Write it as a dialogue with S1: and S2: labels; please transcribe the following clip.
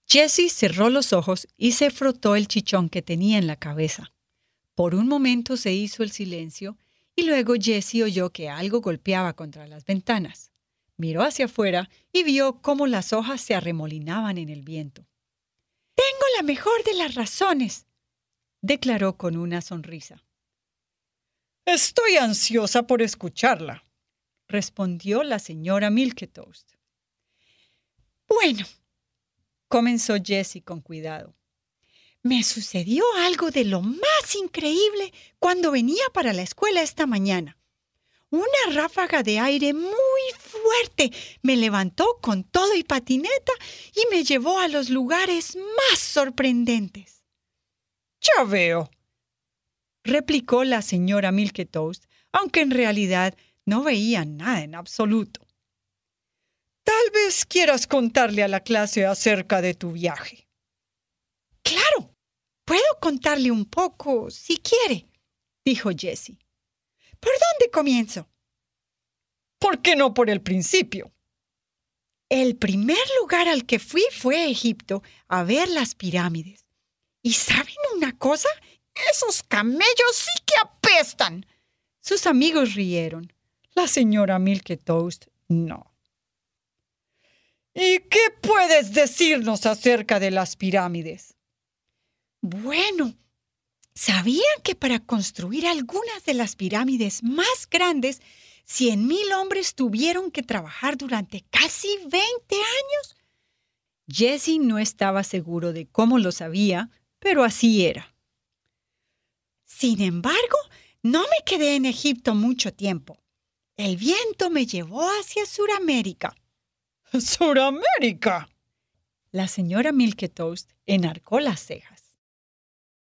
S1: Jessie cerró los ojos y se frotó el chichón que tenía en la cabeza. Por un momento se hizo el silencio y luego Jessie oyó que algo golpeaba contra las ventanas. Miró hacia afuera y vio cómo las hojas se arremolinaban en el viento. «Tengo la mejor de las razones», declaró con una sonrisa.
S2: «Estoy ansiosa por escucharla»,
S1: respondió la señora Milquetoast. «Bueno», comenzó Jessie con cuidado. «Me sucedió algo de lo más increíble cuando venía para la escuela esta mañana. Una ráfaga de aire muy fuerte me levantó con todo y patineta y me llevó a los lugares más sorprendentes».
S2: «Ya veo»,
S1: replicó la señora Milquetoast, aunque en realidad no veía nada en absoluto.
S2: «Tal vez quieras contarle a la clase acerca de tu viaje».
S1: «Claro, puedo contarle un poco, si quiere», dijo Jessie. «¿Por dónde comienzo?»
S2: «¿Por qué no por el principio?»
S1: El primer lugar al que fui fue a Egipto a ver las pirámides. ¿Y saben una cosa? ¡Esos camellos sí que apestan! Sus amigos rieron. La señora Milquetoast no.
S2: «¿Y qué puedes decirnos acerca de las pirámides?»
S1: Bueno, ¿sabían que para construir algunas de las pirámides más grandes, 100,000 hombres tuvieron que trabajar durante casi 20 años? Jessie no estaba seguro de cómo lo sabía, pero así era. Sin embargo, no me quedé en Egipto mucho tiempo. El viento me llevó hacia Suramérica.
S2: «¿Suramérica?»
S1: La señora Milquetoast enarcó las cejas.